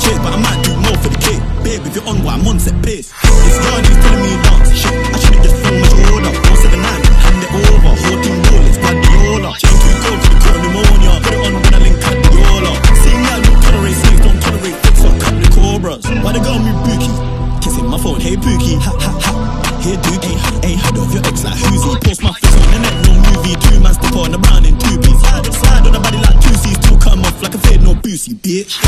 chase, but I might do more for the cake. Babe, if you're on what I'm on, set pace. This girl is telling me dance. Shit, I should've just flung my order. 479, hand it over. Whole team roll, it's Guardiola. Chain too cold for the cold pneumonia. Put it on when I link at the Yola. See me, I don't tolerate snakes, don't tolerate flicks, so I cut the cobras. Why the girl move bookie? Kissing my phone, hey Pookie, ha ha ha. Here Dookie, ain't heard of your ex like Hoosie. Post my face on the net, no movie. 2 man step on the brown in 2 piece. Slide on the body like 2 C's, 2 come off like a fade, no boosie, bitch.